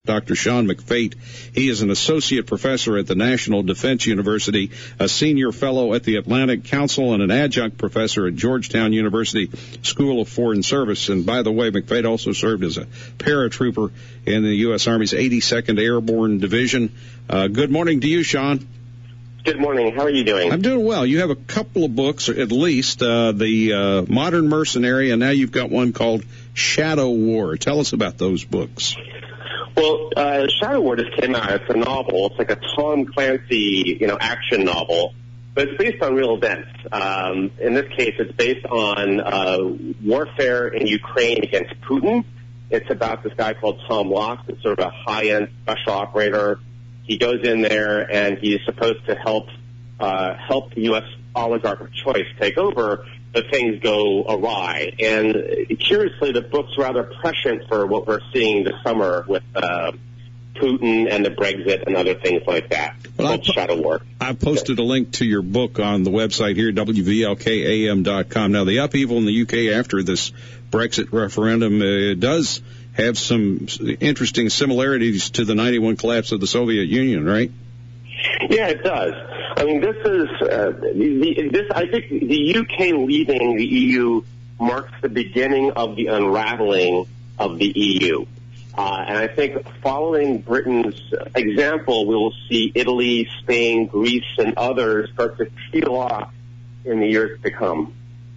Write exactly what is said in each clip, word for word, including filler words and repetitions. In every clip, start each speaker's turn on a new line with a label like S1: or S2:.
S1: Doctor Sean McFate. He is an associate professor at the National Defense University, a senior fellow at the Atlantic Council, and an adjunct professor at Georgetown University School of Foreign Service. And by the way, McFate also served as a paratrooper in the U S. Army's eighty-second Airborne Division. Uh, good morning to you, Sean.
S2: Good morning. How are you doing?
S1: I'm doing well. You have a couple of books, at least, uh, the uh, Modern Mercenary, and now you've got one called Shadow War. Tell us about those books.
S2: Well, uh, Shadow War just came out. It's a novel. It's like a Tom Clancy, you know, action novel, but it's based on real events. Um, in this case, it's based on uh, warfare in Ukraine against Putin. It's about this guy called Tom Locke. It's sort of a high-end special operator. He goes in there and he's supposed to help uh, help the U S oligarch of choice take over, but things go awry. And curiously, the book's rather prescient for what we're seeing this summer with uh, Putin and the Brexit and other things like that.
S1: Well,
S2: called
S1: po-
S2: Shadow War.
S1: I posted a link to your book on the website here, W V L K A M dot com. Now, the upheaval in the U K after this Brexit referendum uh, does have some interesting similarities to the ninety-one collapse of the Soviet Union, right?
S2: Yeah, it does. I mean, this is uh, the, this. I think the U K leaving the E U marks the beginning of the unraveling of the E U, uh, and I think following Britain's example, we will see Italy, Spain, Greece, and others start to peel off in the years to come.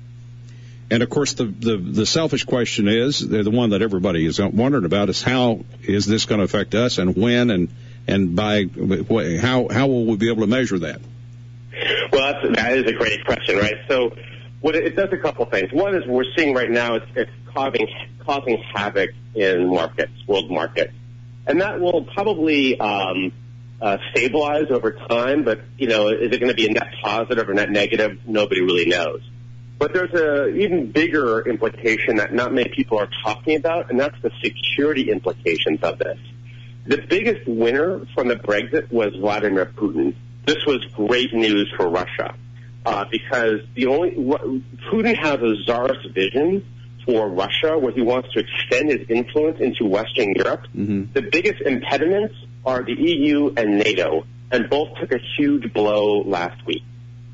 S1: And, of course, the, the, the selfish question is, the one that everybody is wondering about, is how is this going to affect us, and when, and and by how how will we be able to measure that?
S2: Well, that's, that is a great question, right? So what it, it does a couple things. One is we're seeing right now it's, it's causing, causing havoc in markets, world markets. And that will probably um, uh, stabilize over time, but, you know, is it going to be a net positive or net negative? Nobody really knows. But there's a even bigger implication that not many people are talking about, and that's the security implications of this. The biggest winner from the Brexit was Vladimir Putin. This was great news for Russia uh, because the only Putin has a czarist vision for Russia where he wants to extend his influence into Western Europe. Mm-hmm. The biggest impediments are the E U and NATO, and both took a huge blow last week.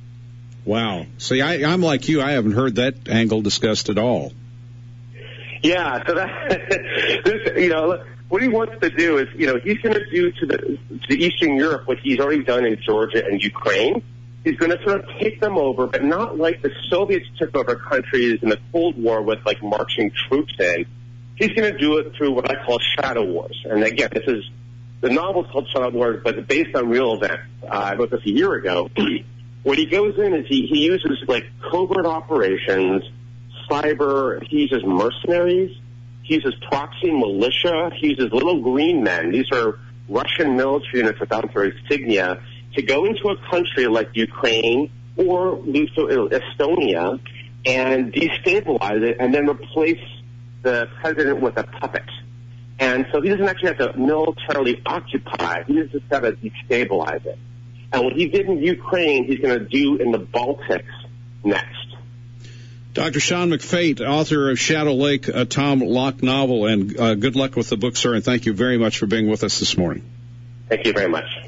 S1: Wow. See, I, I'm like you. I haven't heard that angle discussed at all.
S2: Yeah. So that, this, you know, what he wants to do is, you know, he's going to do to the to Eastern Europe what he's already done in Georgia and Ukraine. He's going to sort of take them over, but not like the Soviets took over countries in the Cold War with, like, marching troops in. He's going to do it through what I call shadow wars. And, again, this is the novel's called Shadow Wars, but it's based on real events. Uh, I wrote this a year ago. What he goes in is he, he uses, like, covert operations, cyber, he uses mercenaries, he uses proxy militia, he uses little green men. These are Russian military units without their insignia to go into a country like Ukraine or Estonia and destabilize it and then replace the president with a puppet. And so he doesn't actually have to militarily occupy, he just has to destabilize it. And what he did in Ukraine, he's going to do in the Baltics next.
S1: Doctor Sean McFate, author of Shadow Lake, a Tom Locke novel, and uh, good luck with the book, sir, and thank you very much for being with us this morning.
S2: Thank you very much.